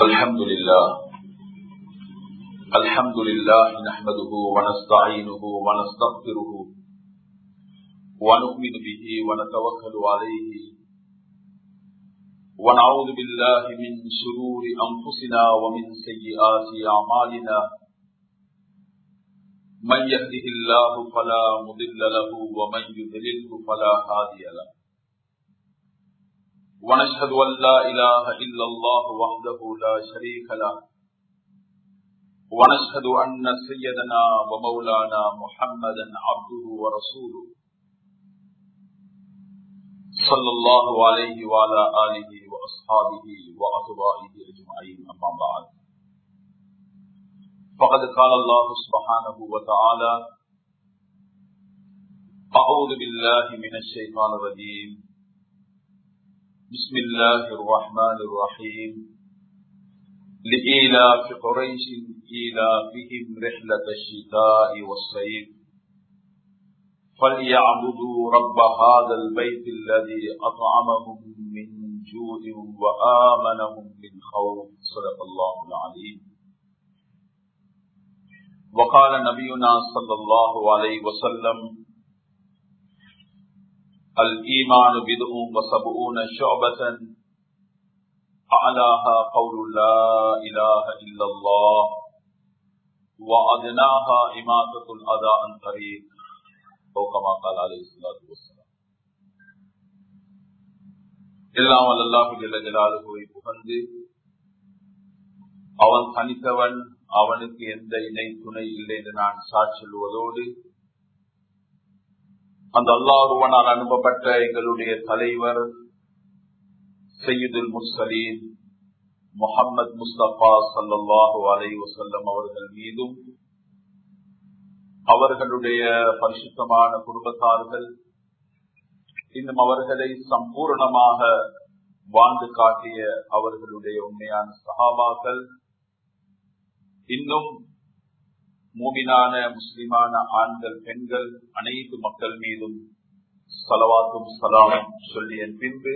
الحمد لله نحمده ونستعينه ونستغفره ونؤمن به ونتوكل عليه ونعوذ بالله من شرور أنفسنا ومن سيئات أعمالنا من يهده الله فلا مضل له ومن يضلله فلا هادي له ونشهد أن لا إله إلا الله وحده لا شريك له ونشهد أن سيدنا ومولانا محمدا عبده ورسوله صلى الله عليه وعلى آله وأصحابه وأتباعه أجمعين أما بعد فقد قال الله سبحانه وتعالى أعوذ بالله من الشيطان الرجيم بسم الله الرحمن الرحيم لإيلاف قريش إيلافهم رحلة الشتاء والصيف فليعبدوا رب هذا البيت الذي أطعمهم من جوع وآمنهم من خوف صدق الله العليم وقال نبينا صلى الله عليه وسلم الإيمان بدء وسبعون شعبة أعلاها قول لا إله إلا الله وأدناها إماتة الأذى عن طريق أو كما قال عليه الصلاة والسلام. எல்லாம் அல்லாஹ் ஜல்ல ஜலாலுஹு புகழ்ந்து அவன் தனித்தவன், அவனுக்கு எந்த இணை துணை இல்லை என்று நான் சாட்சி சொல்வதோடு அந்த அல்லாஹ் ஒருவனால் அனுப்பப்பட்ட எங்களுடைய தலைவர் சையதுல் முர்சலீன் முஹம்மது முஸ்தபா ஸல்லல்லாஹு அலைஹி வஸல்லம் அவர்கள் மீதும் அவர்களுடைய பரிசுத்தமான குடும்பத்தார்கள் இன்னும் அவர்களை சம்பூர்ணமாக வாழ்ந்து காட்டிய அவர்களுடைய உண்மையான சஹாபாக்கள் இன்னும் மூமினான முஸ்லிமான ஆண்கள் பெண்கள் அனைத்து மக்கள் மீதும் ஸலவாத்தும் ஸலாமும் சொல்லிய பின்பு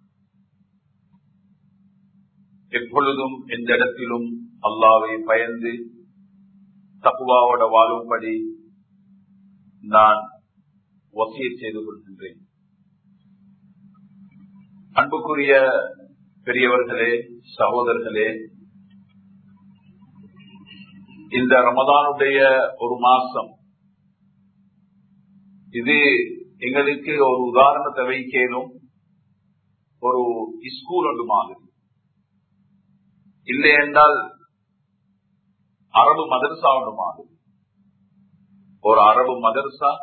எப்பொழுதும் எந்த இடத்திலும் அல்லாஹ்வை பயந்து தக்வாவோட வாழும்படி நான் வசியத் செய்து கொள்கின்றேன். அன்புக்குரிய பெரியவர்களே, சகோதரர்களே, இந்த ரமதானுடைய ஒரு மாசம் இது எங்களுக்கு ஒரு உதாரணத்தை வைக்கணும். ஒரு ஸ்கூல் ஒன்று மாதிரி இல்லை என்றால் அரபு மதரசா ஒன்று மாதிரி. ஒரு அரபு மதரசா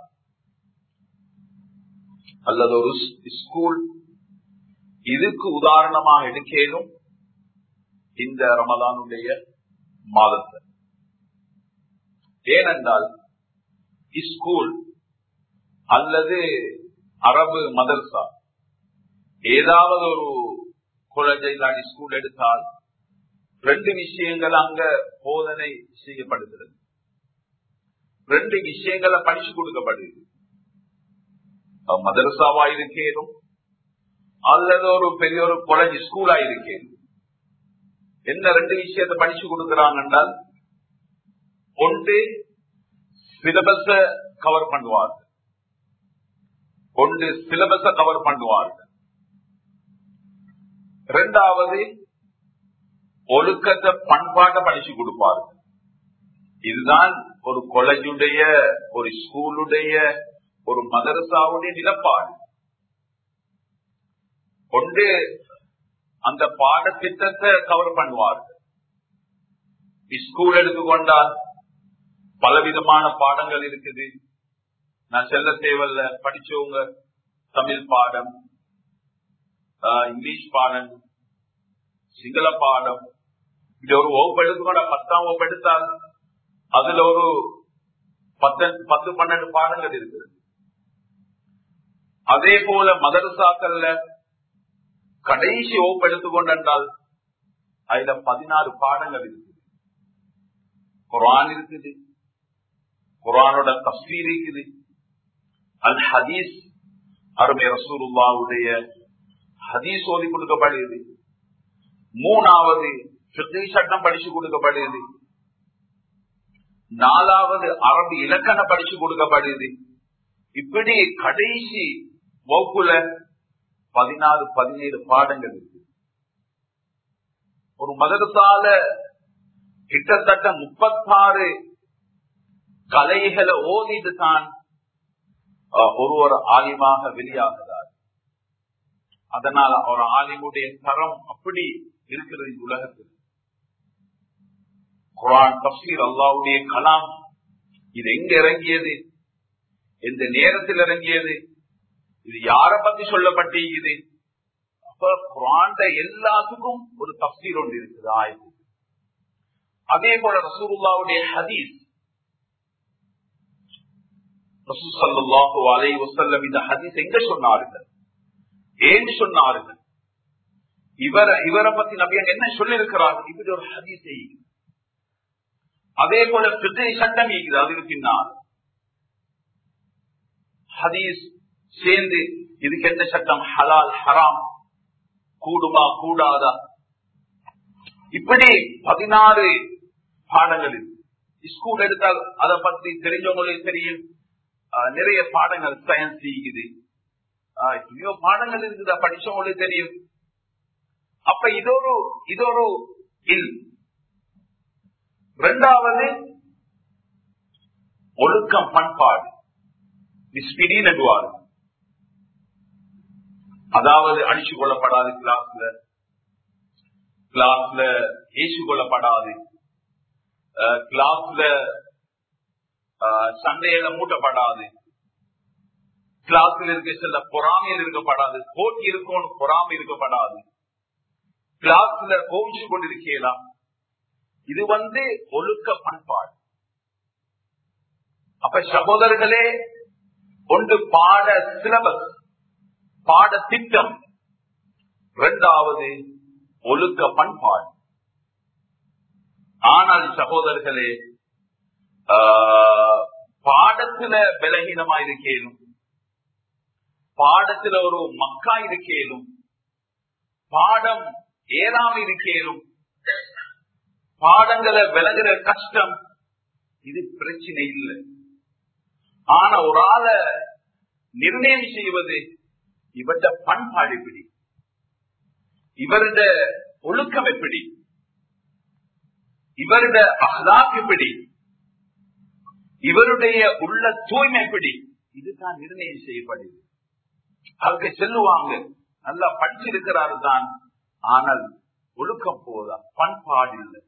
அல்லது ஒரு ஸ்கூல் இதுக்கு உதாரணமாக எடுக்கணும் இந்த ரமதானுடைய மாதத்தை. ஏனென்றால் ஸ்கூல் அல்லது அரபு மதரசா ஏதாவது ஒரு காலேஜ் ஸ்கூல் எடுத்தால் ரெண்டு விஷயங்கள் அங்க போதனை செய்யப்படுகிறது, ரெண்டு விஷயங்களை படிச்சு கொடுக்கப்படுகிறது. மதரசாவா இருக்கேனும் அல்லது ஒரு பெரிய ஒரு காலேஜ் ஸ்கூலா இருக்கேனும் என்ன ரெண்டு விஷயத்தை படிச்சு கொடுக்கிறாங்க என்றால், ஒன்று சிலபஸ கவர் பண்ணுவார்கள், ஒன்று சிலபஸ கவர் பண்ணுவார்கள். இரண்டாவது ஒழுக்கத்தை பண்பாட்டை படிச்சு கொடுப்பார்கள். இதுதான் ஒரு காலேஜுடைய, ஒரு ஸ்கூலுடைய, ஒரு மதரசாவுடைய நிலப்பாடு. ஒன்று அந்த பாடத்திட்டத்தை கவர் பண்ணுவார்கள். ஸ்கூல் எடுத்துக்கொண்டால் பலவிதமான பாடங்கள் இருக்குது. நான் செல்ல தேவையில்ல, படிச்சவங்க தமிழ் பாடம், இங்கிலீஷ் பாடம், சிங்கள பாடம், இப்படி ஒரு வகுப்பு எடுத்துக்கொண்ட 10ஆம் வகுப்பு எடுத்தால் அதுல ஒரு 10-12 பாடங்கள் இருக்குது. அதே போல மதரசாக்கள்ல கடைசி வகுப்பு எடுத்துக்கொண்டால் அதுல 16 பாடங்கள் இருக்குது. குர்ஆன் இருக்குது, குர்ஆனோட தஃப்சீர் இருக்குது, அல் ஹதீஸ் அருமை ரசூலுல்லாஹ்வுடைய ஹதீஸ் ஓதி கொடுக்கப்படுகிறது. மூணாவது ஃபிக்ஹ் சட்டம் படிச்சு கொடுக்கப்படுது. 4வது அரபு இலக்கணம் படிச்சு கொடுக்கப்படுது. இப்படி கடைசி வகுப்புல 16-17 பாடங்கள் இருக்கு. ஒரு மதரசால கிட்டத்தட்ட 36 கலைகளை ஓதிட்டு தான் ஒரு ஆலிமாக வெளியாகிறார். அதனால ஒரு ஆலிமுடைய தரம் அப்படி இருக்கிறது உலகத்தில். குர்ஆன் தஃப்சீர், அல்லாஹ்வுடைய கலாம், இது எங்க இறங்கியது, எந்த நேரத்தில் இறங்கியது, இது யார பத்தி சொல்லப்பட்டிருக்குது. அப்ப குர்ஆன்ல எல்லாத்துக்கும் ஒரு தஃப்சீர் ஒன்று இருக்குது, ஆயத்து. அதே போல ரசூலுல்லாஹ்வுடைய ஹதீஸ், ரசூல் ஸல்லல்லாஹு அலைஹி வஸல்லம் இந்த ஹதீஸ் எங்க சொன்னார்கள், ஏன் சொன்னார்கள், இவரை பத்தி நபி என்ன சொல்லி இருக்கிறார்கள், இப்படி ஒரு ஹதீஸ். அதே போல ஃபிக்ஹ் சட்டம் இருக்குது, அதுக்கு பின்னால் ஹதீஸ் சேர்ந்து இதுக்கு என்ன சட்டம், ஹலால் ஹராம், கூடுமா கூடாதா, இப்படி 16 பாடங்கள் இருக்கு. ஸ்கூல் எடுத்தால் அதை பத்தி தெரிஞ்சவங்களுக்கு தெரியும். நிறைய பாடங்கள் சயின்ஸ் இருக்குது, எத்தனையோ பாடங்கள் இருக்குது, படிச்சவங்களுக்கு தெரியும். அப்ப இதொரு இல். 2வது ஒழுக்கம், பண்பாடு, நடுவாரு. அதாவது அடிச்சு கொள்ளப்படாது, கிளாஸ்ல ஏசு கொள்ளப்படாது, கிளாஸ்ல சண்டையில மூட்டப்படாது, கிளாஸ்ல இருக்க சில பொறாமையில் இருக்கப்படாது, போட்டி இருக்கணும், பொறாமை இருக்கப்படாது, கிளாஸ்ல கோவிச்சு கொண்டிருக்கலாம். இது ஒழுக்க பண்பாடு. அப்ப சகோதரர்களே, ஒன்று பாட சிலபஸ், பாட திட்டம், 2வது ஒழுக்க பண்பாடு. ஆனால் சகோதரர்களே, பாடத்துல பலகீனமா இருக்கேனும், பாடத்துல ஒரு மக்கா இருக்கேனும், பாடம் ஏறாம இருக்கேனும், பாடங்களை விலகுற கஷ்டம், இது பிரச்சனை இல்லை. ஆனா ஒரு ஆளை நிர்ணயம் செய்வது, இவருடைய பண்பாடு எப்படி, இவருடைய ஒழுக்கம் எப்படி, இவருடைய அஹ்லாக் எப்படி, இவருடைய உள்ள தூய்மை எப்படி, இதுதான் நிர்ணயம் செய்யப்படுது. அதுக்கு செல்லுவாங்க, நல்லா படிச்சிருக்கிறாரு தான், ஆனால் ஒழுக்கம் போதா, பண்பாடு இல்லை,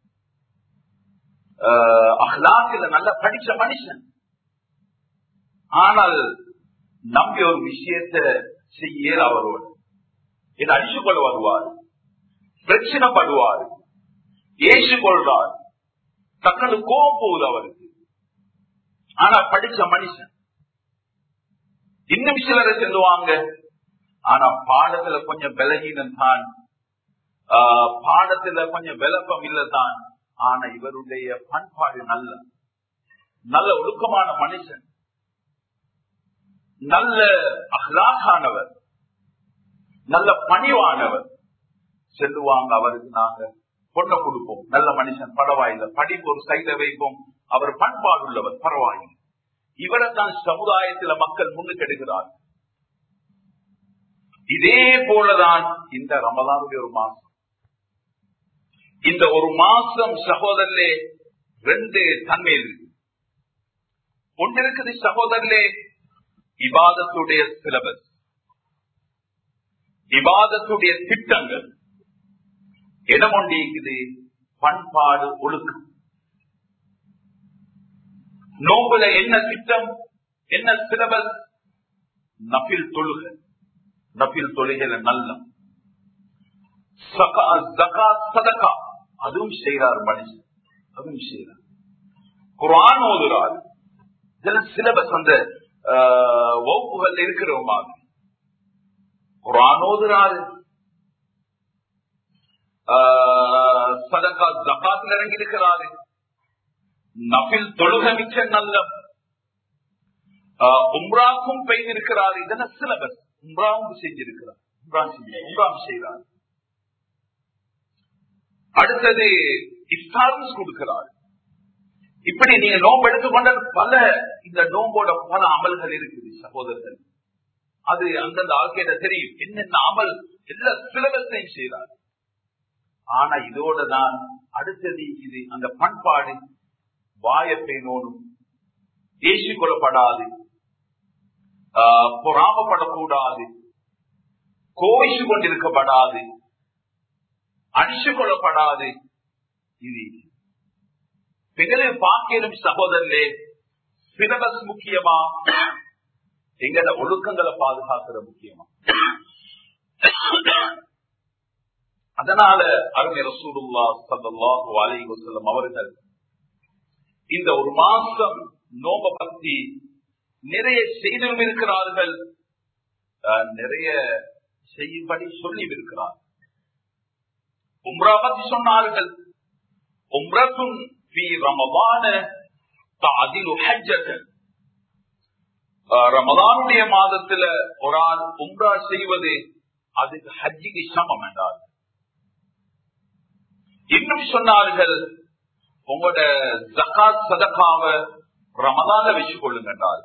அஹ்லாக்ல நல்லா படிச்ச மனுஷன், ஆனால் நம்பி ஒரு விஷயத்தை செய்ய அவரோடு இதை அடிச்சு கொள்ள வருவார், பிரச்சனைப்படுவார், ஏசு கொள்றார், தக்கனு கோபம் போகுது அவருக்கு. ஆனா படிச்ச மனுஷன். இன்னும் சிலரை செல்லுவாங்க, ஆனா பாடத்துல கொஞ்சம் பலகீனம் தான், பாடத்துல கொஞ்சம் விளப்பம் இல்லதான், ஆனா இவருடைய பண்பாடு நல்ல ஒழுக்கமான மனுஷன், நல்ல அஹ்லாக்கானவர், நல்ல பணிவானவர். செல்லுவாங்க, அவருக்கு நாங்க பொண்ணை கொடுப்போம், நல்ல மனுஷன், பரவாயில்லை, படிப்பு ஒரு சைட வைப்போம், அவர் பண்பாடு உள்ளவர், பரவாயில்லை. இவரை தான் சமுதாயத்தில் மக்கள் முன்னுக்கு எடுக்கிறார். இதே போலதான் இந்த ரமலானுடைய ஒரு மாசம். இந்த ஒரு மாசம் சகோதரர்களே 2 தன்மை இருக்கு. ஒன்று இருக்குது சகோதரர்களே, இபாதத்துடைய சிலபஸ், இபாதத்துடைய திட்டங்கள். இடம் ஒன்று இருக்குது பண்பாடு, ஒழுக்கம். நோம்புல என்ன திட்டம், என்ன சிலபஸ், நபில் தொழுகை, நபில் தொழுகையில நல்ல சதகா, அதுவும் செய்யறார் மனுஷன், அதுவும் செய்யறார். குர்ஆன் ஓதுறார், இதெல்லாம் சிலபஸ் அந்த வகுப்புகள் இருக்கிற மாதிரி. குர்ஆன் ஓதுறாரு, சதகா ஜகாத்ல இறங்கி இருக்கிறாரு, நபில் தொழுகை மிச்ச நல்ல, உம்ராக்கும் பெய்திருக்கிறார். இதெல்லாம் சிலபஸ். உம்ராவும் செஞ்சிருக்கிறார், உம்ரான் செய்யறார். அடுத்தது இஃப்தார்ஸ் கொடுக்கிறார். இப்படி நீங்க நோம்பு எடுத்துக்கொண்ட பல இந்த நோம்போட பல அமல்கள் இருக்குது சகோதரர்கள். அது அந்தந்த ஆள்கிட்ட தெரியும் என்னென்ன அமல் எல்லா சிலபஸையும் செய்யறாரு. ஆனா இதோட தான் அடுத்தது இது அந்த பண்பாடு வாயப்பை நோடும், தேசிக் கொள்ளப்படாது, பொறாமப்படக்கூடாது, கோவிச்சு கொண்டிருக்கப்படாது, அடிச்சு கொள்ளப்படாது. இது பெண்களை பார்க்கலும் சகோதரர்களே சிலபஸ் முக்கியமா, எங்களோட ஒழுக்கங்களை பாதுகாக்கிற முக்கியமா. அதனால அருமை ரசூலுல்லாஹ் ஸல்லல்லாஹு அலைஹி வஸல்லம் அவர்கள் இந்த ஒரு மாசம் நோம்ப பத்தி நிறைய செய்தும் இருக்கிறார்கள், நிறைய செய்யும்படி சொல்லி இருக்கிறார். உம்ரா பத்தி சொன்னார்கள். உம்ரத்துன் ஃபீ ரமதான தஅதிலு ஹஜ்ஜத்தன். ரமதானுடைய மாதத்துல ஒரு ஆள் உம்ரா செய்வது அதுக்கு ஹஜ்ஜிக்கு சமம் என்றார். இன்னும் சொன்னார்கள் உங்களோட ஜகாத் சதகாவை ரமதான வச்சுக் கொள்ளுங்க என்றார்.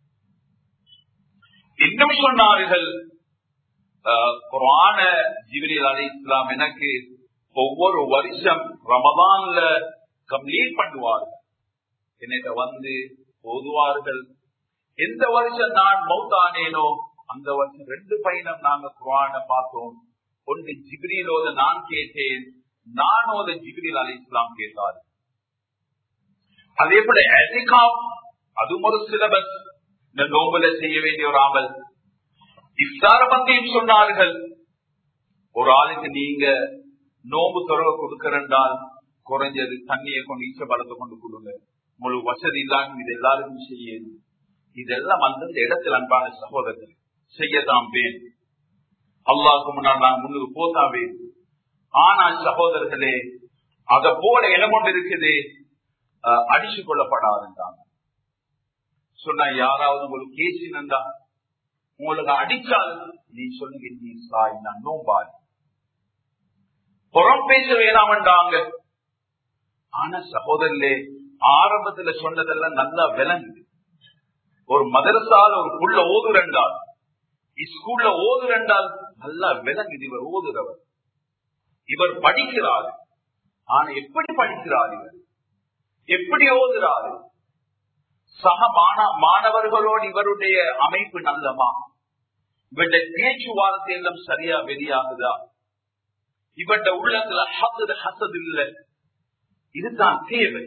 இன்னும் சொன்னார்கள் குர்ஆன ஜிப்ரீல் அலைஹிஸ்ஸலாம் எனக்கு ஒவ்வொரு வருஷம் ரமதான்ல கம்ப்ளீட் பண்ணுவார்கள், என்னிட்ட வந்து ஓதுவார்கள். எந்த வருஷம் நான் மௌத்தானேனோ அந்த வருஷம் 2 பயணம் நாங்க குர்ஆன பார்த்தோம். ஒன்று ஜிப்ரீலோட நான் கேட்டேன், நானோட ஜிப்ரீல் அலைஹிஸ்ஸலாம் கேட்டார். அதே போல இஅ்திகாஃப் அதுவும் ஒரு சிலபஸ், இந்த நோம்புல செய்ய வேண்டிய ஒரு அமல். இஃப்தார பத்தியும் சொன்னார்கள். ஒரு ஆளுக்கு நீங்க நோம்பு துறவை கொடுக்கிறண்டால் குறைஞ்சது தண்ணியை கொண்டு ஈச்ச பழத்தை கொண்டு கொடுங்க. முழு வசதி இல்லாம இது எல்லாருக்கும் செய்யுது. இதெல்லாம் அந்தந்த இடத்தில் அன்பான சகோதரர்கள் செய்யத்தான் வேணும். அல்லாஹ்வுக்கு முன்னால் நான் முன்னுக்கு போதான் வேணும். ஆனால் சகோதரர்களே அத போல இடம் கொண்டு இருக்குது, அடிச்சு கொள்ளப்படாதுன்றாங்க. சொன்னா யாராவது உங்களுக்கு கேசினா உங்களுக்கு அடிச்சால் நீ சொல்லுங்க நீ சாய் நான் நோம்பாய், புறம் பேச வேணாம்ன்றாங்க. ஆனா சகோதரர்களே ஆரம்பத்துல சொன்னதெல்லாம் நல்லா விளங்குது. ஒரு மதரசால ஒரு புள்ள ஓதுரெண்டால், ஸ்கூல்ல ஓதுரெண்டால் நல்லா விளங்குது. இவர் ஓதுறவர், இவர் படிக்கிறார். ஆனா எப்படி படிக்கிறார், இவர் எப்படி ஓதுறாரு, சக மாணவர்களோடு இவருடைய அமைப்பு நல்லமா, இவருடைய பேச்சுவார்த்தை எல்லாம் சரியா வெளியாகுதா, இவருடைய உள்ளத்துல ஹசது இல்ல. இதுதான் தேவை.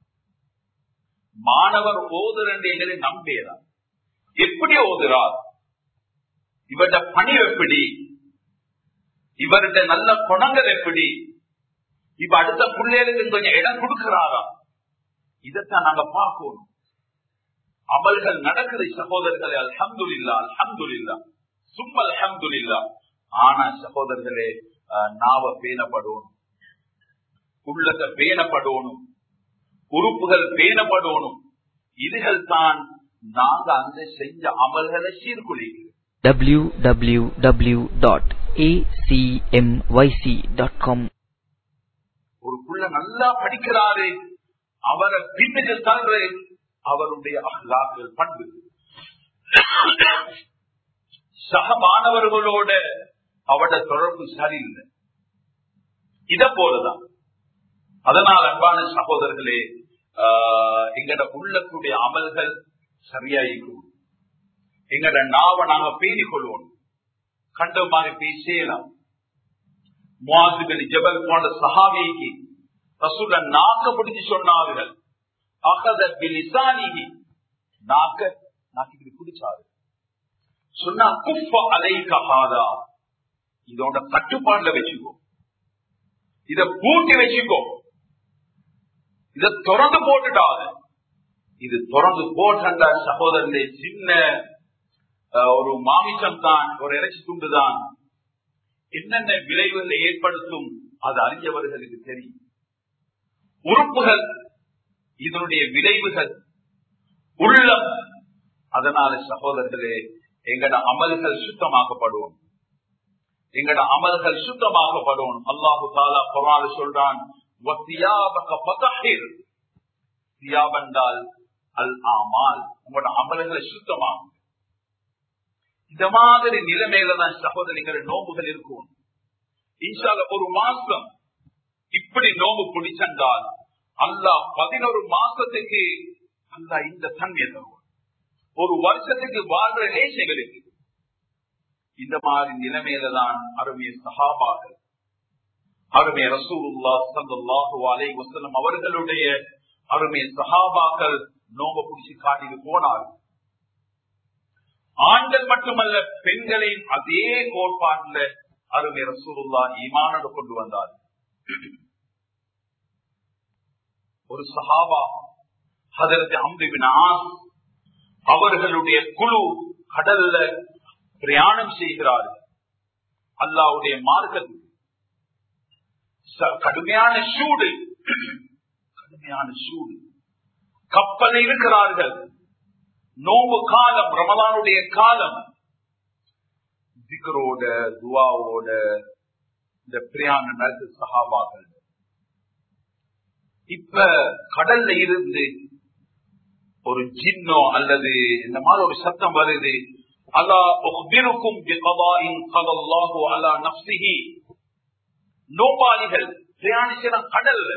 மாணவர் ஓதுறங்களை நம்பேறார். எப்படி ஓதுறார், இவருடைய பணி எப்படி, இவருடைய நல்ல குணங்கள் எப்படி, இப்ப அடுத்த பிள்ளைகளுக்கு கொஞ்சம் இடம் கொடுக்கிறாரா, இதைத்தான் நாங்க பார்க்கணும். அமல்கள் நடக்குது சகோதரர்களே, அல்ஹம்துலில்லாஹ் அல்ஹம்துலில்லாஹ் சும்மா அல்ஹம்துலில்லாஹ். ஆனா சகோதரர்களே நாவ பேணப்படணும், உள்ளத்தை பேணப்படணும், உறுப்புகள் பேணப்படணும். இதுகள் தான் நாங்க அந்த செஞ்ச அமல்களை சீர்குலைக்கிறோம். www.acmyc.com. ஒரு புள்ள நல்லா படிக்கிறாரு, அவரை பின்னுக்கு தள்ளுற அவருடைய அஹ்லாக்கள் பண்பு, சக மாணவர்களோட அவருடைய தொடர்பு சரியில்லை. இத போலதான். அதனால் அன்பான சகோதரர்களே எங்கட உள்ளக்கூடிய அமல்கள் சரியாயிக்கும். எங்கட நாவ நாங்க பேணிக் கொள்வோம், கண்ட மாதிரி பேசலாம். முஆஸ் பின் ஜபல் போன்ற சஹாபிக்கு ரசூலுல்லாஹ் நாக்க பிடிச்சு சொன்னார்கள், அகத பிலிசானிஹி, நாக்கு பிடிச்சாரு. சொன்னா குஃப அலைக ஹாதா, இதோட கட்டுப்பாடுல வச்சுக்கோ, இத பூட்டி வச்சுக்கோ, இத திறந்து போட்டுட்டாது. இது திறந்து போட்ட சகோதரர்களே சின்ன ஒரு மாமிசம் தான், ஒரு இறைச்சி துண்டு தான், என்னென்ன விளைவுகளை ஏற்படுத்தும் அது அறிஞ்சவர்களுக்கு தெரியும். உறுப்புகள், இதனுடைய விளைவுகள், உள்ளம். அதனால சகோதரர்களே எங்கட அமல்கள் சுத்தமாக்கப்படுவோம். எங்கட அமல்கள் சுத்தமாகப்படும். அல்லாஹு தஆலா குர்ஆன்ல சொல்றான், வஸியாபக ஃபதஹிர். சியாப் என்றால் அல் ஆமால், உங்களோட அமல்களை சுத்தமாகும். இந்த மாதிரி நிலைமையில தான் சகோதரிகள் நோம்புகள் இருக்கும். இன்ஷா அல்லாஹ் ஒரு மாசம் இப்படி நோம்பு பிடிச்சென்றால் அல்லாஹ் 11 மாசத்துக்கு அல்லாஹ் இந்த தன்மையை தருவான். ஒரு வருஷத்துக்கு வாழ்ற நேசங்களுக்கு இந்த மாதிரி நிலைமையில தான் அருமைய சஹாபாக்கள், அருமைய ரசூலுல்லாஹ் ஸல்லல்லாஹு அலைஹி வஸல்லம் அவர்களுடைய அருமைய சஹாபாக்கள் நோம்பு பிடிச்சு காட்டிட்டு போனார்கள். ஆண்கள் மட்டுமல்ல, பெண்களையும் அதே கோட்பாட்டில் அருமை ரசூலுல்லாஹ் ஈமானோடு கொண்டு வந்தார். ஒரு சஹாபா ஹஜரத் அம்ர் இப்னு ஆஸ் அவர்களுடைய குழு கடல்ல பிரயாணம் செய்கிறார்கள். அல்லாஹ்வுடைய மார்க்கத்தில் கடுமையான சூடு, கப்பல் இருக்கிறார்கள். நோம்பு காலம், ரமலானுடைய காலம். திக்ரோட துஆவோட இந்த பிரயாண நடத்து சஹாபாக்கள். இப்ப கடல்ல இருந்து ஒரு ஜின்னோ அல்லது இந்த மாதிரி ஒரு சத்தம் வருது. அலா உக்பிருக்கும் பிகதாஇன் கதல்லாஹு அலா நஃப்ஸிஹி. நோபாளிகள் பிரயாணிக்கிற கடல்ல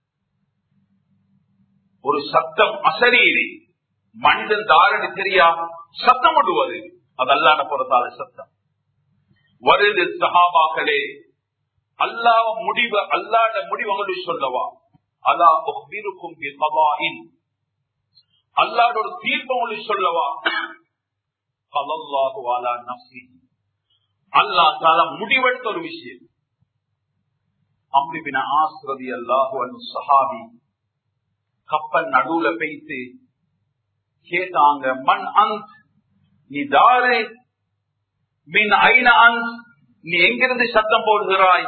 ஒரு சத்தம், அசரீரி, மனிதன் தாரணி தெரியா சத்தம் விடுவது, அது அல்லாஹ்ட பொறுத்தால சத்தம் வருது. சஹாபாக்களே, அல்லாஹ் முடிவு, அல்லாஹ்ட முடிவு உங்களுக்கு சொல்லவா? அலா உக்பிருக்கும் பிகதாஇன், அல்லாஹ்ட ஒரு தீர்ப்பு உங்களுக்கு சொல்லவா? கதல்லாஹு அலா நஃப்ஸிஹி, அல்லாஹ் தஆலா முடிவெடுத்த ஒரு விஷயம். அம்ர் இப்னு ஆஸ் ரலியல்லாஹு அன்ஹு சஹாபி கப்பல் நடுவுல பேசி கேட்டாங்க, மன் அன்த், நீ தாரு, மின் ஐன அன்த், நீ எங்கிருந்து சத்தம் போடுகிறாய்?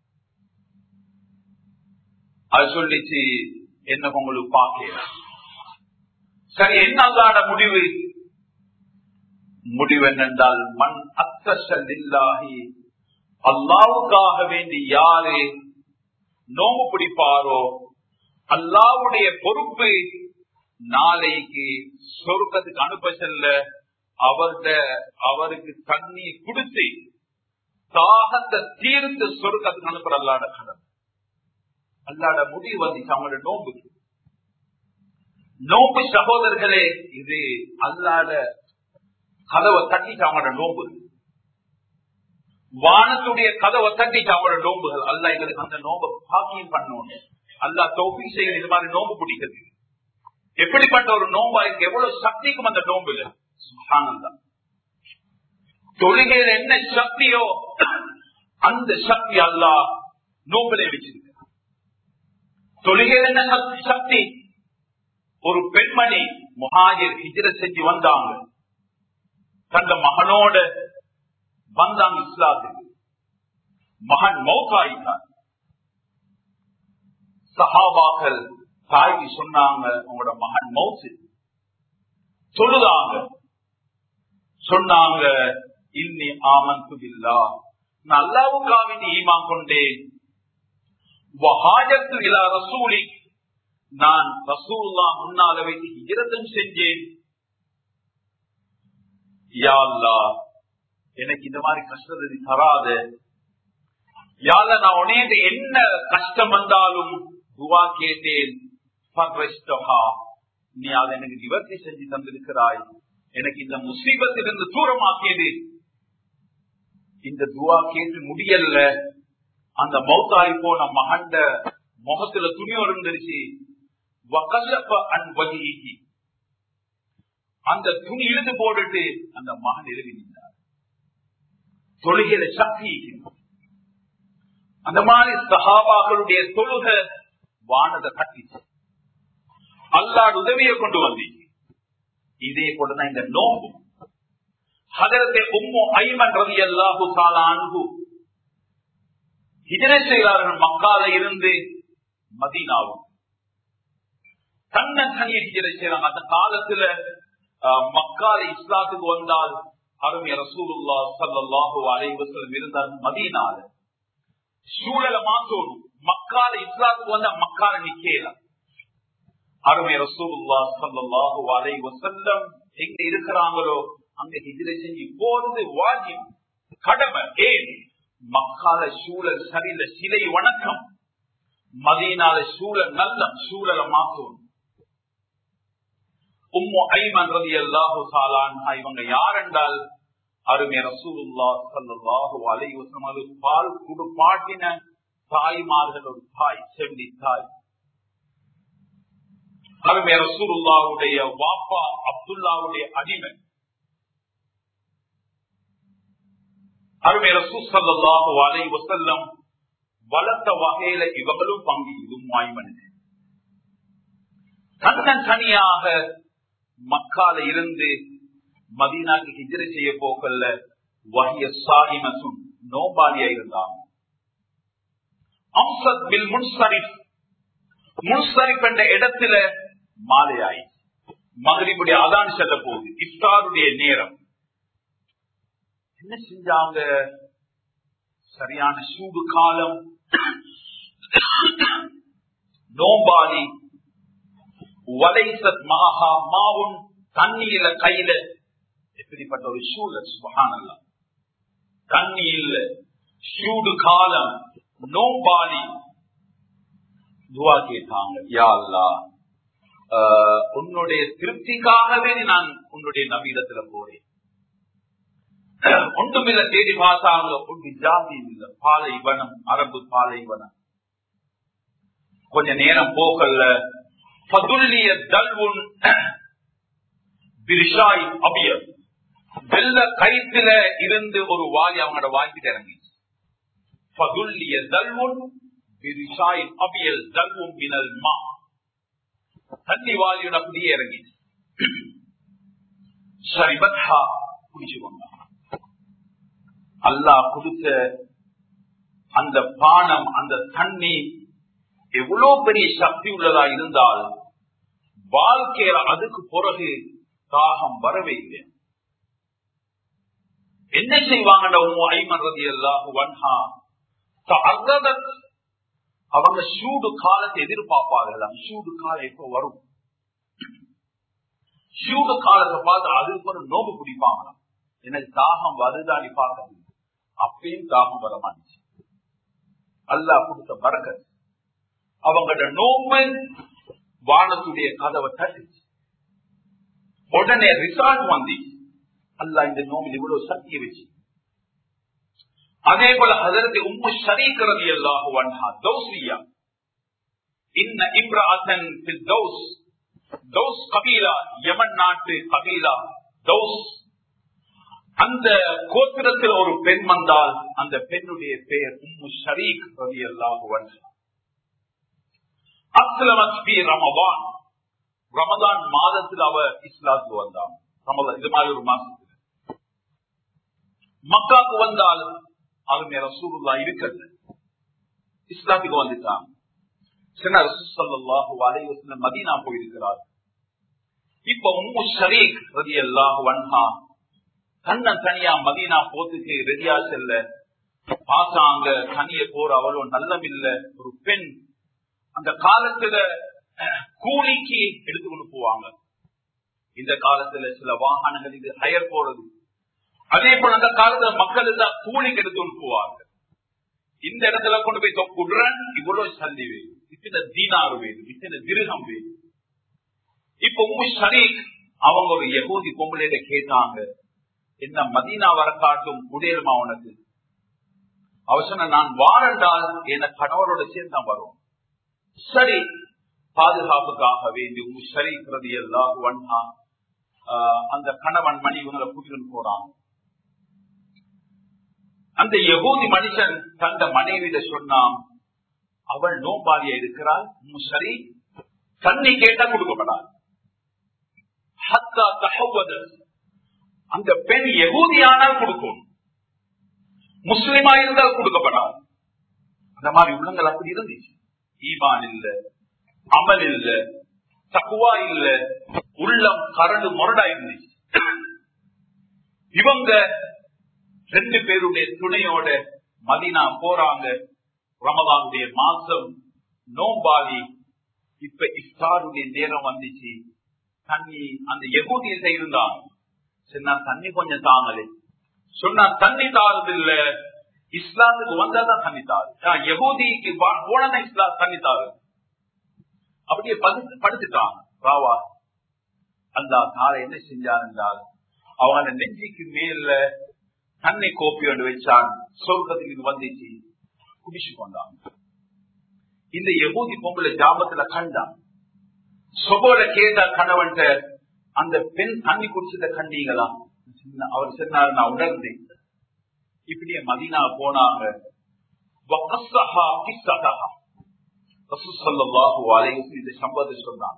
அது சொல்லிச்சு, என்ன உங்களுக்கு பார்க்க. சரி, என்ன அல்லாஹ்வுடைய முடிவு? முடிவு என்னென்றால், மன் அத்தஷலில்லாஹி, அல்லாஹ்வுக்காக வேண்டி யாரு நோம்பு பிடிப்பாரோ அல்லாஹ்வுடைய பொறுப்பு நாளைக்கு சொர்க்கத்துக்கு அனுப்ப செல்ல அவருக்கு தண்ணி கொடுத்து தாகத்தை தீர்த்து சொர்க்கத்துக்கு அனுப்புற அல்லாஹ்வுடைய கடமை. அல்லாஹ்வுடைய முடிவு வந்துச்சு அவங்களோட நோம்பு. நோம்பு சகோதரர்களே, இது அல்லாஹ்வுடைய கதவை தட்டிட்டு அவங்களோட நோம்பு. வானத்துடைய கதவை தட்டிட்டு அவங்களோட நோம்புகள். அல்லாஹ் எங்களுக்கு அந்த நோம்பை பாக்கியம் பண்ணணும். அல்லாஹ் தௌஃபீக் செய்ய இது மாதிரி நோம்பு பிடிக்கிறது. எப்படிப்பட்ட ஒரு நோம்பா இருக்கு, எவ்வளவு சக்திக்கும் அந்த நோம்புல. சுப்ஹானல்லாஹ். தொழுகையில என்ன சக்தியோ அந்த சக்தி அல்லாஹ் நோம்புல வச்சிருக்க. தொழுகையில என்ன சக்தி? ஒரு பெண்மணி முஹாஜிர் ஹிஜ்ரத் செஞ்சு வந்தாங்க, தந்த மகனோட வந்தாங்க இஸ்லாத்துக்கு. மகன் மௌத்தாயிட்டார். சஹாபாக்கள் தாய்க்கு சொன்னாங்க, உங்களோட மகன் மௌத்து. சொல்லுதாங்க, சொன்னாங்க, இன்னி ஆமன்து பில்லாஹ், நான் அல்லாஹ்வுக்காக வேண்டி ஈமான் கொண்டேன். வஹாஜத்து இலா ரசூலி, நான் ரசூலுல்லாஹ் முன்னால வைத்து ஹிஜ்ரத்தும் செஞ்சேன். யா அல்லாஹ், எனக்கு இந்த மாதிரி கஷ்டத்தை தராத. யா அல்லாஹ், நான் உனக்கு என்ன கஷ்டம் வந்தாலும் துஆ கேட்டேன். நீ அதை எனக்கு நிவர்த்தி செஞ்சு தந்திருக்கிறாய். எனக்கு இந்த முசீபத்திலிருந்து தூரமாக்கியது. இந்த துஆ கேட்டு முடியல. அந்த மௌத்தாய் போன மகண்ட முகத்துல துணி இருந்துருச்சு. அந்த துணி இழுத்து போட்டுட்டு அந்த மகன் எழுதி நின்றார். தொழுகையில சக்தி. அந்த மாதிரி சஹாபாக்களுடைய தொழுகை வானத்தை கட்டிச்சு. அல்லாஹ் உதவியை கொண்டு வந்தீங்க. இதே போலதான் இந்த நோம்பு. ஹஜரத்தே உம்மு ஐமன் ரலியல்லாஹு தஆலா அன்ஹு ஹிஜ்ரத் செய்தார்கள். மக்கால இருந்து மதீனாவுக்கு தன்னந்தனியே ஹிஜ்ரத் செய்றாங்க. அந்த காலத்துல மக்கால இஸ்லாத்துக்கு வந்தால் அருமை ரசூலுல்லாஹ் ஸல்லல்லாஹு அலைஹி வஸல்லம் இருந்தார் மதீனால. சூழல மாத்தணும். மக்கால இஸ்லாத்துக்கு வந்தா மக்கால நிக்கலாம். அருமை ரசூலுல்லாஹ் ஸல்லல்லாஹு அலைஹி வஸல்லம் எங்க இருக்கிறாங்களோ அங்க ஹிஜ்ரத் செஞ்சு போறது வாஜிப், கடமை. ஏன்? மக்கால சூழல் சரியில்லை, சிலை வணக்கம். மதீனால சூழல் நல்ல சூழலை மாத்தணும். உம்மு ஐமன் ரலியல்லாஹு தஆலா அன்ஹா இவங்க யார் என்றால் அருமை ரசூலுல்லாஹ் ஸல்லல்லாஹு அலைஹி வஸல்லம் பால் குடுப்பாட்டின தாய்மார்கள் ஒரு தாய், செவிலி தாய். அருமை ரசூலுல்லாஹுடைய வாப்பா அப்துல்லாவுடைய அடிமை. அருமை ரசூல் ஸல்லல்லாஹு அலைஹி வஸல்லம் வளர்த்த வகையில இவங்களும் பங்கு. இதுவும் ஐமனுக்கு தன்னன் தனியாக மக்கால இருந்து மதீனாக்கு ஹிஜ்ரத் செய்ய போகல. வஹிய ஸாயிமத்துன், நோபாலியா இருந்தாங்க. அம்ஸத் பில் முன்ஸரிஃப், முன்ஸரிஃப் என்ற இடத்துல மாலையாய் மக்ரிபுடைய அதான் செல்ல போகுது, இஃப்தாருடைய நேரம். என்ன செஞ்சாங்க? சரியான சூடு காலம், நோம்பாலி. வலைசத் மஹா மாவுன், தண்ணீர்ல கையில. எப்படிப்பட்ட ஒரு சூழல்! சுப்ஹானல்லாஹ். தண்ணி இல்ல, சூடு காலம், நோம்பாலி. துஆ கேட்டாங்க, யா அல்லாஹ், உன்னுடைய திருப்திக்காகவே நான் உன்னுடைய நபியிடத்துல போறேன். ஒன்றுமில்ல, தேடி பார்த்தாங்க, ஒன்று ஜாதி இல்ல, பாலைவனம், அரபு பாலைவனம். கொஞ்ச நேரம் போகல, வெள்ள கயிற்றுல இருந்து ஒரு வாலி அவங்களோட வாங்கிட்டு இறங்கி. தண்ணி வாலியோட அப்படியே இறங்கி குடிச்சுவாங்க. அல்லாஹ் கொடுத்த அந்த பானம், அந்த தண்ணி எவ்வளவு பெரிய சக்தி உள்ளதா இருந்தால் வாழ்க்கையில அதுக்கு பிறகு தாகம் வரவே இல்லை. என்ன செய்வாங்க? அவங்க சூடு காலத்தை எதிர்பார்ப்பார்கள். சூடு காலம் எப்ப வரும்? சூடு காலத்தை பார்த்து அதுக்கு ஒரு நோம்பு பிடிப்பாங்களாம். எனக்கு தாகம் வருதான்னு பார்க்க, அப்பயும் தாகம் வர மாட்டேச்சு. அல்லாஹ் கொடுத்த பரக்கத். அவங்களோட நோம்பு வானத்துடைய கதவை தட்டுச்சு. உடனே ரிசால்ட் வந்து அல்லாஹ் இந்த நோம்பில் இவ்வளவு சக்தியை வச்சு. அதே போல ஹஜரத் உம்மு ஷரீக் ரலியல்லாஹு அன்ஹா தௌசியா, இன்ன இம்ரஅத்தன் ஃபில் தௌஸ், தௌஸ் கபீலா, யமன் நாட்டு கபீலா தௌஸ். அந்த கோத்திரத்தில் ஒரு பெண் வந்தால் அந்த பெண்ணுடைய பெயர் உம்மு ஷரீக் ரலியல்லாஹு அன்ஹா. அஸ்லமத் ஃபீ ரமதான், ரமதான் மாதத்தில் அவ இஸ்லாத்துக்கு வந்தாங்க. ரமதான் இது மாதிரி ஒரு மாசத்துல மக்காவுக்கு வந்தால் அவங்க ரசூலுல்லாஹ் இருக்கல, இஸ்லாத்துக்கு வந்துட்டாங்க. ரசூல் ஸல்லல்லாஹு அலைஹி வஸல்லம் மதீனா போயிருக்கிறார். இப்ப உம்மு ஷரீக் ரலியல்லாஹு அன்ஹா தன்னன் தனியா மதீனா போத்துக்கு ரெடியா செல்ல பார்த்தாங்க. தனிய போற அவ்வளவு நல்லம் இல்ல. ஒரு பெண் அந்த காலத்துல கூலிக்கு எடுத்துக்கொண்டு போவாங்க. இந்த காலத்துல சில வாகனங்கள் இது ஹயர் போறது. அதே போல அந்த காலத்துல மக்கள் தான் கூலிக்கு எடுத்துக்கொண்டு போவாங்க. இந்த இடத்துல கொண்டு போய் தொக்குடுறன், இவ்வளவு சல்லி வேணும், இத்தனை தீனாறு வேணும், இத்தனை திருகம் வேணும். இப்ப உம்மு ஷரீக் அவங்க ஒரு யகூதி பொம்பளையில கேட்டாங்க, என்ன மதீனா வர காட்டும் உடையலுமா உனக்கு? அவசரம் நான் வாரண்டால் என கணவரோட சேர்ந்து தான் வரும். சரி, பாதுகாப்புக்காக வேண்டி உம்மு ஷரீக் ரலியல்லாஹு அன்ஹா அந்த கணவன் மணி இவங்களை கூட்டிட்டு போறாங்க. அந்த யகூதி மனுஷன் தந்த மனைவியில சொன்னான், அவள் நோம்பாளியா இருக்கிறாள், உம்மு ஷரீக் தண்ணி கேட்டா கொடுக்கப்படாது. அந்த பெண் யகூதியானால் கொடுக்கும், முஸ்லிமா இருந்தால் கொடுக்கப்படாது. அந்த மாதிரி உள்ளங்கள் அப்படி இருந்துச்சு. ஈமான் இல்ல, அமல் இல்ல, தக்குவா இல்ல, உள்ளம் கரண்டு முரடா இருந்துச்சு. இவங்க 2 பேருடைய துணையோட மதீனா போறாங்க. ரமலானுடைய மாசம், நோம்பாளி. இப்ப இஃப்தாருடைய நேரம் வந்துச்சு. தண்ணி அந்த யகூதியில இருந்தாங்க. சொன்னா தண்ணி கொஞ்சம் தாங்களே. சொன்னா தண்ணி தாருது இல்ல, இஸ்லாத்துக்கு வந்தாதான் தண்ணி தாரு. யகூதிக்கு போனா இஸ்லாம் தண்ணி தாரு. அப்படியே படுத்துட்டாங்க. ராவா அல்லாஹ் தால என்ன செஞ்சார் என்றால், அவங்க நெஞ்சிக்கு மேல தண்ணி கோப்பி ஒன்று வச்சான். சொர்க்கத்துக்கு வந்துச்சு, குடிச்சு கொண்டாங்க. இந்த யகூதி பொம்பளை ஜாபத்துல கண்டான். சொபோல கேட்டா கணவன்ட்ட, அந்த பெண் தண்ணி குடிச்சத கண்டீங்களா? அவர் சொன்னார், நான் உணர்ந்தேன். இப்படியே மதீனா போனாங்க. இந்த சம்பவத்தை சொன்னாங்க.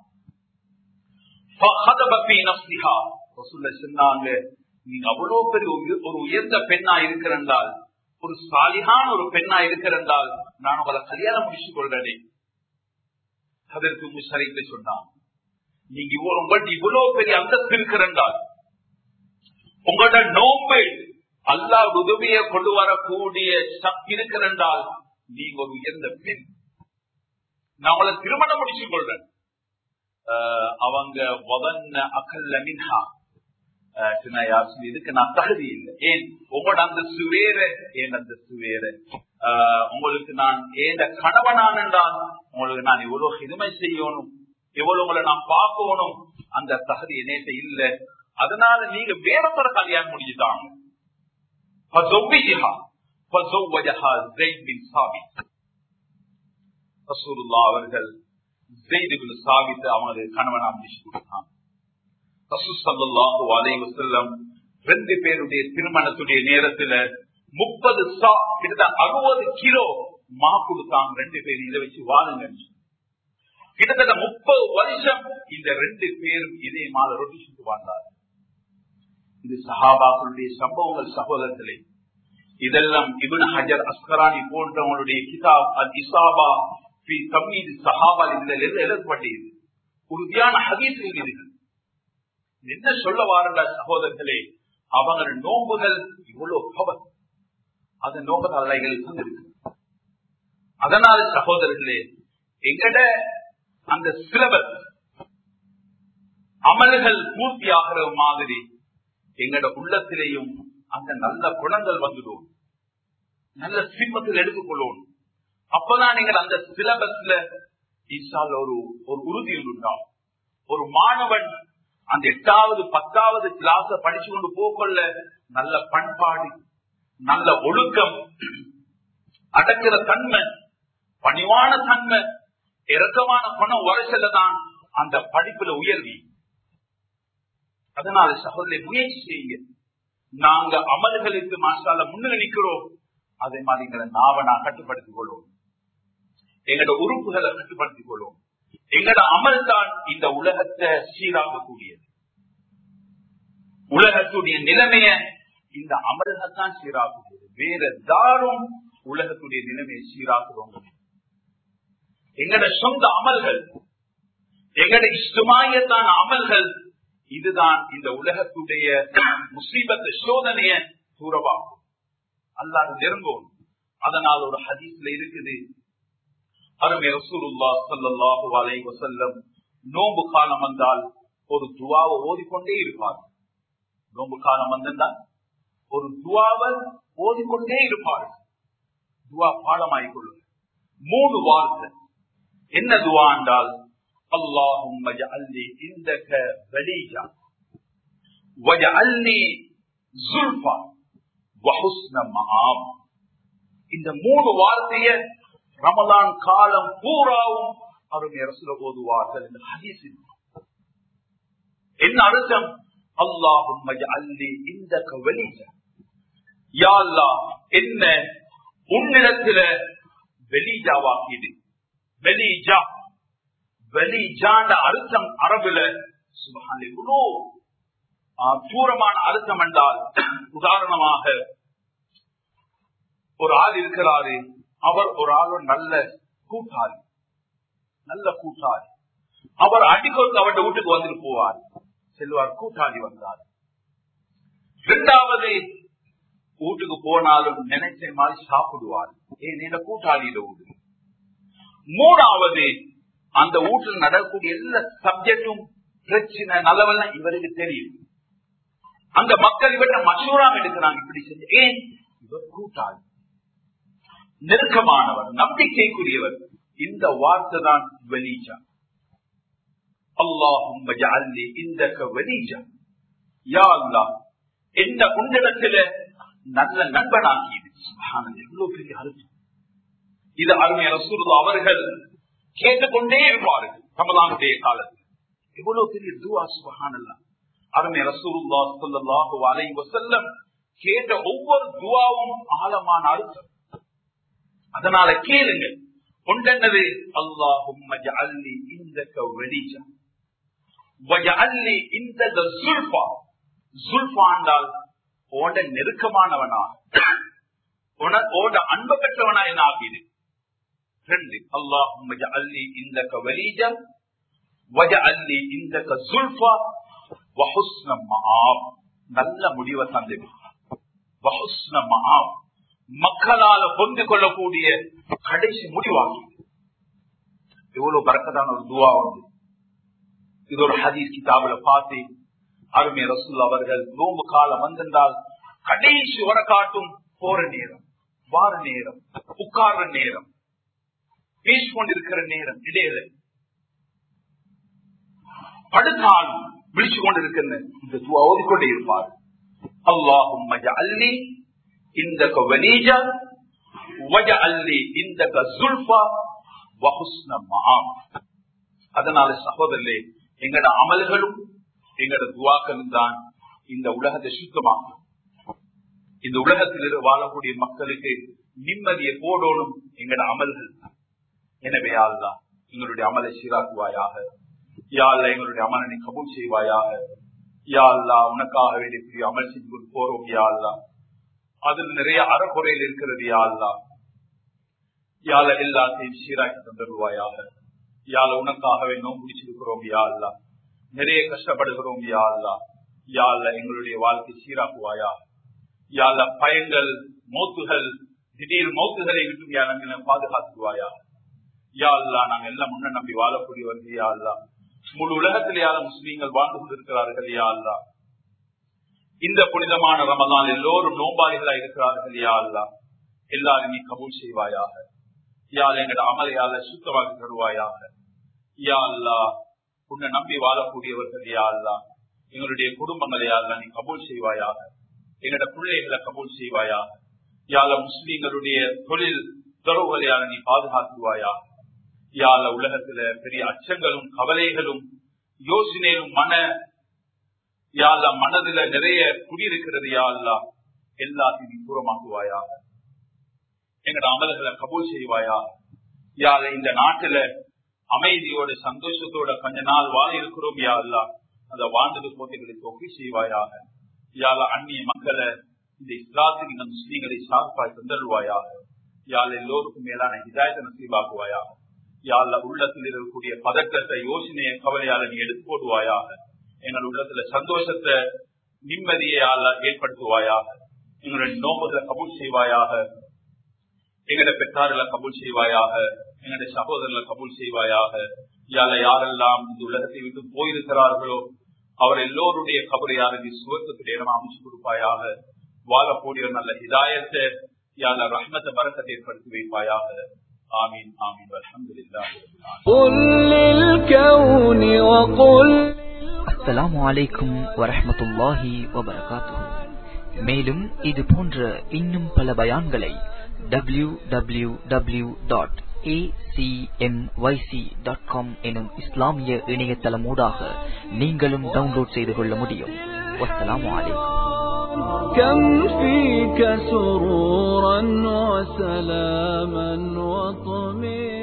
நீங்க அவ்வளவு பெரிய ஒரு உயர்ந்த பெண்ணா இருக்கிறால், ஒரு சாலிகான ஒரு பெண்ணா இருக்கிறால், நான் உங்களை கல்யாணம் முடிச்சு கொள்றேனே. அதற்கு முஷரிக்கு சொன்னாங்க, நீங்க உங்கள்ட்ட இவ்வளவு பெரிய அந்தஸ்து இருக்கிறால், உங்களோட நோம்பை அல்லாஹ் உதவியை கொண்டு வரக்கூடிய சக்தி இருக்கிறால், நீங்க ஒரு உயர்ந்த பெண், நான் உங்களை திருமணம் முடிச்சு கொள்றேன். அவங்க அகல்ல மின்ஹா, இதுக்கு நான் தகுதி இல்லை. ஏன் உங்களோட அந்தஸ்து வேற, ஏன் அந்தஸ்து வேற. உங்களுக்கு நான் ஏந்த கணவனான் என்றால், உங்களுக்கு நான் எவ்வளவு ஹிதுமை செய்யணும், எவ்வளவு உங்களை நான் பார்க்கணும், அந்த தகுதி என்னேட்ட இல்லை. அதனால நீங்க வேறத்தோட கல்யாணம் முடிச்சுட்டாங்க. அவர்கள் அவங்களுக்கு கணவனா முடிச்சு கொடுத்தாங்க. ரசூலுல்லாஹி அலைஹி வஸல்லம் 2 பேருடைய திருமணத்துடைய நேரத்துல 30 சா, கிட்டத்தட்ட 60 கிலோ மா கொடுத்தாங்க. 2 பேரும் இதை வச்சு வாழுங்க. கிட்டத்தட்ட 30 வருஷம் இந்த 2 பேரும் இதே மாதிரி ரொட்டி சுட்டு வாழ்ந்தார். இது சஹாபாக்களுடைய சம்பவங்கள் சகோதரர்களே. இதெல்லாம் இப்னு ஹஜர் அஸ்கலானி போன்றவங்களுடைய கிதாப் அல் இசாபா ஃபீ தம்யீஸ் ஸஹாபா இதில் எழுதப்பட்டது. உறுதியான ஹதீஸ்கள் இதுகள். என்ன சொல்ல வாருங்க சகோதரர்களே, அவங்க நோம்புகள் இவ்வளவு பவர், அந்த நோம்பு அல்லாஹ்களுக்கு தந்திருக்கு. அதனால சகோதரர்களே, எங்கட அந்த சிலபஸ் அமல்கள் பூர்த்தி ஆகிற மாதிரி எங்கட உள்ளத்திலேயும் அந்த நல்ல குணங்கள் வந்துடும், நல்ல சிம்மத்தில் எடுத்துக்கொள்ளும். அப்பதான் நீங்கள் அந்த சிலபஸ்ல இன்ஷால்ல ஒரு உறுதி உண்டாகும். ஒரு மாணவன் அந்த 8வது 10வது கிளாஸ படிச்சு கொண்டு போகல, நல்ல பண்பாடு, நல்ல ஒழுக்கம், அடக்கிற தன்மை, பணிவான தன்மை, இரக்கமான குணம் வரைசல்தான் அந்த படிப்புல உயர்வி. அதனால சகோதரி முயற்சி செய்யுங்க. நாங்க அமல்களுக்கு மாஷாஅல்லாஹ் முன்னிலை நிற்கிறோம். அதே மாதிரி எங்களை நாவ நான் கட்டுப்படுத்திக் கொள்வோம், எங்களோட உறுப்புகளை கட்டுப்படுத்திக் கொள்வோம். எங்களோட அமல் தான் இந்த உலகத்தை சீராகக்கூடியது. உலகத்துடைய நிலைமைய இந்த அமல்கள் தான் சீராகக்கூடியது. வேற யாரும் உலகத்துடைய நிலைமையை சீராக்குவோம். எங்களோட சொந்த அமல்கள், எங்களோட இஷ்டமாயத்தான அமல்கள், இதுதான் இந்த உலகத்துடைய முசீபத்தை சோதனைய தூரவாகும், அல்லாஹ் நெருங்கும். அதனால் ஒரு ஹதீஸ்ல இருக்குது, அருமை ரசூலுல்லாஹ் ஸல்லல்லாஹு அலைஹி வஸல்லம் நோன்பு காலம் வந்தால் ஒரு துஆவை ஓதிக்கொண்டே இருப்பார். நோன்பு காலம் வந்தால் ஒரு துஆவை ஓதிக்கொண்டே இருப்பார். துஆ பாடமாகிக் கொள்ளும். 3 வார்த்தை. என்ன துஆ என்றால், அல்லாஹும்ம ஜஅல்னி இந்தக வலியா வஜஅல்னி ஸுல்ஃபா வஹுஸ்ன மஆப். இந்த 3 வார்த்தையை ரமலான் காலம் பூராவும் அருமை ரசூலுல்லாஹ் ஓதுவார்கள். இந்த ஹதீஸ் என்ன அர்த்தம்? அல்லாஹும்ம ஜஅல்னி இந்தக வலியா, யா அல்லாஹ் என்ன உன்னிடத்தில வெளிஜாவாக்கிடு. வெளிஜா, வெளிஜாண்ட அர்த்தம் அரபுல சுப்ஹானல்லாஹ் இவ்வளோ தூரமான அர்த்தம் என்றால், உதாரணமாக ஒரு ஆள் இருக்கிறாரு, அவர் ஒரு ஆளோட நல்ல கூட்டாளி, நல்ல கூட்டாளி. அவர் அடிக்கொண்டு அவருடைய வீட்டுக்கு வந்துட்டு போவார், செல்வார். கூட்டாளி வந்தார், இரண்டாவது, வீட்டுக்கு போனாலும் நினைச்ச மாதிரி சாப்பிடுவார், ஏன் கூட்டாளியில வீடு. மூணாவது, அந்த வீட்டில் நடக்கக்கூடிய எல்லா சப்ஜெக்டும் பிரச்சனை நல்லவெல்லாம் இவருக்கு தெரியும். அந்த மக்கள் இவற்றை மசூராம் எடுக்கிறாங்க, இப்படி செஞ்சு. ஏன்? இவர் கூட்டாளி, நெருக்கமானவர், நம்பிக்கைக்குரியவர். இந்த வார்த்தை தான் வலீஜா. அல்லாஹும்ம ஜஅல்னி இந்தக வலீஜா, யா அல்லாஹ் இந்த உன்னிடத்தில நல்ல நண்பனாக்கியது. சுப்ஹானல்லாஹ், எவ்வளவு பெரிய அர்த்தம் இது. அருமை ரசூலுல்லாஹ் அவர்கள் கேட்டுக்கொண்டே இருப்பார்கள் ரமலானுடைய காலத்தில். எவ்வளவு பெரிய துஆ. சுப்ஹானல்லாஹ், அருமை ரசூலுல்லாஹ் ஸல்லல்லாஹு அலைஹி வஸல்லம் கேட்ட ஒவ்வொரு துஆவும் ஆழமான அர்த்தம். அதனால கேளுங்க. ஒன்றென்னது? அல்லாஹும்ம ஜஅல்னி இந்தக வலீஜா வஜஅல்னி இந்தக ஸுல்ஃபா. ஸுல்ஃபா என்றால் ஓட நெருக்கமானவனா, ஓட அன்பு பெற்றவனா என்ன ஆகிது. ரெண்டு, அல்லாஹும்ம ஜஅல்னி இந்தக வலீஜா வஜஅல்னி இந்தக ஸுல்ஃபா வஹுஸ்ன மஆப். நல்ல முடிவை தந்தது. வஹுஸ்ன மஆப், மக்களால பொந்து கொள்ளக்கூடிய கடைசி முடிவாகி. எவ்வளவு பரக்கத்தான ஒரு துஆ வந்து. இது ஒரு ஹதீஸ் கிதாபுல பார்த்து அருமை ரசூல் அவர்கள் நோம்பு காலம் வந்திருந்தால் கடைசி வர காட்டும் போற நேரம், வார நேரம், உட்கார்ற நேரம், பேசிக்கொண்டிருக்கிற நேரம், இடையில படுத்தால் விழிச்சு கொண்டிருக்கிற இந்த துஆ ஓதிக்கொண்டே இருப்பார். அல்லாஹும்ம ஜஅல்னி இந்தக வலீஜா வஜஅல்னி இந்தக ஸுல்ஃபா வஹுஸ்ன மஆப். அதனால சகோதரர்களே, எங்கட அமல்களும் எங்கட துஆக்களும் தான் இந்த உலகத்தை சுத்தமாக்கும். இந்த உலகத்தில் வாழக்கூடிய மக்களுக்கு நிம்மதியை போடணும் எங்கட அமல்கள். எனவே அல்லாஹ் எங்களுடைய அமலை சீராக்குவாயாக. யா அல்லாஹ் எங்களுடைய அமலை கபூல் செய்வாயாக. யா அல்லாஹ் உனக்காக வேண்டிய அமல் செஞ்சு கொண்டு போறோம். யா அல்லாஹ் அதில் நிறைய அறக்குறையில் இருக்கிறது. யா அல்லாஹ் யாழ எல்லாத்தையும் சீராக்கி தந்துடுவாயாக. யாழ உனக்காகவே நோம்பு பிடிச்சிருக்கிறோம். யா அல்லாஹ் நிறைய கஷ்டப்படுகிறோம். யா அல்லாஹ் யா அல்லாஹ் எங்களுடைய வாழ்க்கை சீராக்குவாயா. யா அல்லாஹ் பயங்கள், மௌத்துகள், திடீர் மௌத்துகளை விட்டு யாரை பாதுகாத்துவாயா. யா அல்லாஹ் நாங்க எல்லாம் முன்ன நம்பி வாழக்கூடியவர்கள். யா அல்லாஹ் முழு உலகத்தில் யார முஸ்லீம்கள் வாழ்ந்து கொண்டிருக்கிறார்கள். யா அல்லாஹ் இந்த புனிதமான ரமலான் எல்லோரும் நோம்பாளிகளா இருக்கிறார்கள். யா அல்லாஹ் எல்லாருமே கபூல் செய்வாயாக. யாழ் எங்களோட அமலையால சுத்தமாக தருவாயாக. யா அல்லாஹ் உன்னை நம்பி வாழக்கூடியவர்கள். யா அல்லாஹ் எங்களுடைய குடும்பங்களையால நீ கபூல் செய்வாயாக. எங்களோட பிள்ளைகளை கபூல் செய்வாயாக. யாழ முஸ்லீம்களுடைய தொழில் துறவுகளையால நீ பாதுகாத்துவாயாக. யாழ உலகத்துல பெரிய அச்சங்களும் கவலைகளும் யோசனையும் மனதுல நிறைய குடியிருக்கிறது. யா அல்லாஹ் எல்லாத்தையும் நீ தூரமாக்குவாயாக. எங்களோட அமல்களை கபூல் செய்வாயா. யாழ இந்த நாட்டுல அமைதியோட சந்தோஷத்தோட கொஞ்ச நாள் வாழ இருக்கிறோம். யா அல்லாஹ் அந்த வாழ்ந்தது போட்டிகளை தொகை செய்வாயாக. யாழ அந்நிய மக்களை இந்த இஸ்லாத்துக்கு இந்த முஸ்லீம்களை சார்பாய் தந்தருவாயாக. யாழ எல்லோருக்கும் மேலான ஹிதாயத்தை நசீபாக்குவாயாக. யாழ உள்ளத்தில் இருக்கக்கூடிய பதற்றத்தை, யோசனையை, கவலையால நீ எடுத்து போடுவாயாக. எங்கள் உள்ளத்துல சந்தோஷத்தை, நிம்மதியால ஏற்படுத்துவாயாக. எங்களுடைய நோம்புகளை கபூல் செய்வாயாக. எங்களுடைய பெற்றார்களை கபூல் செய்வாயாக. எங்களுடைய சகோதரர்களை கபூல் செய்வாயாக. யாழ யாரெல்லாம் இந்த உலகத்தை விட்டு போயிருக்கிறார்களோ அவர் எல்லோருடைய கபரை யாருக்கு சுவர்க்கத்துடைய இடமா அமைச்சு கொடுப்பாயாக. வாழக்கூடிய நல்ல ஹிதாயத்தை, யாழ ரஹ்மத்தை, பரக்கத்தை ஏற்படுத்தி வைப்பாயாக. ஆமீன் ஆமீன். அல்ஹம்துலில்லாஹ். அஸ்ஸலாமு அலைக்கும் வரஹ்மத்துல்லாஹி வபரகாத்துஹு. மேலும் இது போன்ற இன்னும் பல பயான்களை www.acmyc.com எனும் இஸ்லாமிய இணையதளமூடாக நீங்களும் டவுன்லோட் செய்து கொள்ள முடியும். வஸ்ஸலாமு அலைக்கும். كم فيك سرورا وسلاما وطمئنا